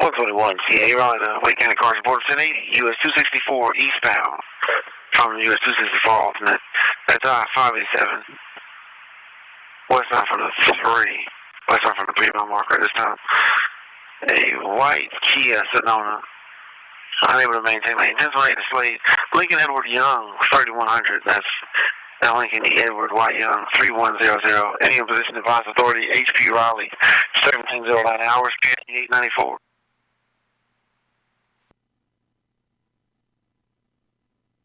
121 CA Raleigh to Wake County Cars Report 1080, US 264 eastbound from US 264 alternate. That's I-587. Westbound from the 3. Westbound from the 3-mile marker this time. A white Kia sitting on a unable to maintain lane. 1028 Slade. Lincoln Edward Young, 3100. That's Lincoln E. Edward White Young, 3100. Any in position, advise authority, HP Raleigh, 1709 hours, 894.